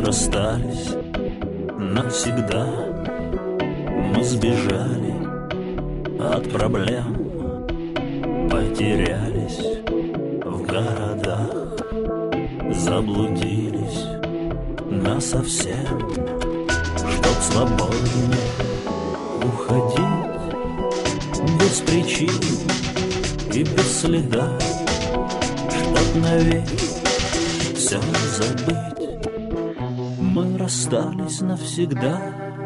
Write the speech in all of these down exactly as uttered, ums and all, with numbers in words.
Мы расстались навсегда, мы сбежали от проблем, потерялись в городах, заблудились насовсем, чтоб свободнее уходить без причин и без следа, чтоб навек все забыть. Мы расстались навсегда.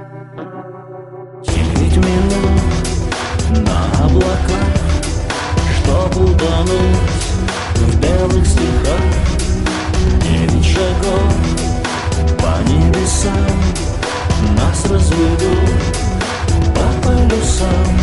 Девять минут на облаках, чтоб утонуть в белых стихах. Девять шагов по небесам нас разведут по полюсам.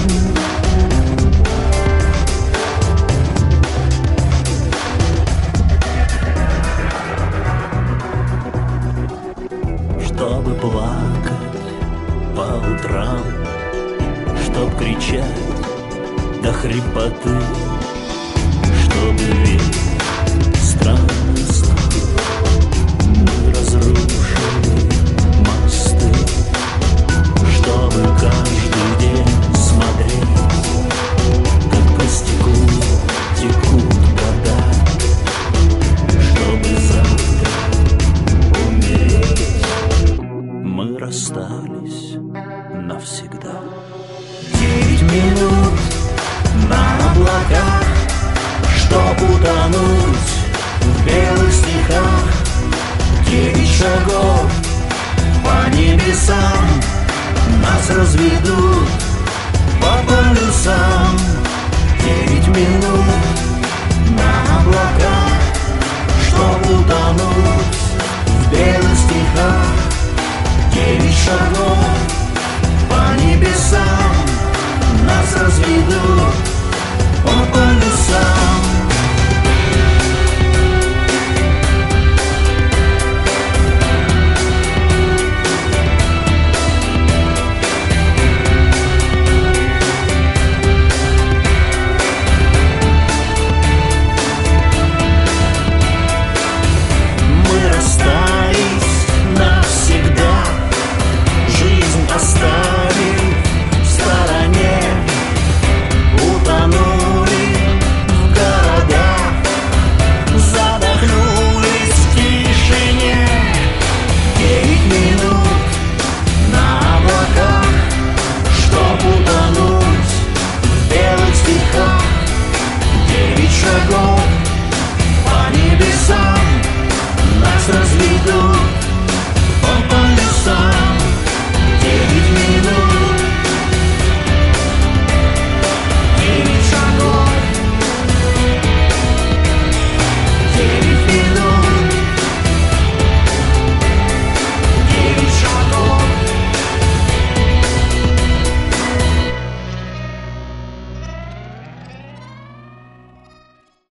Чтобы плакать по утрам, чтоб кричать до хрипоты, чтобы верить в странный сон. Мы разрушили мосты, чтобы каждый день смотреть, как по стеклу текут года, чтобы завтра умереть. Мы расстались навсегда. Девять минут на облаках, чтоб утонуть в белых стихах. Девять шагов по небесам нас разведут по полюсам. Девять минут на облаках, чтоб утонуть в белых стихах. Девять шагов по небесам нас разведут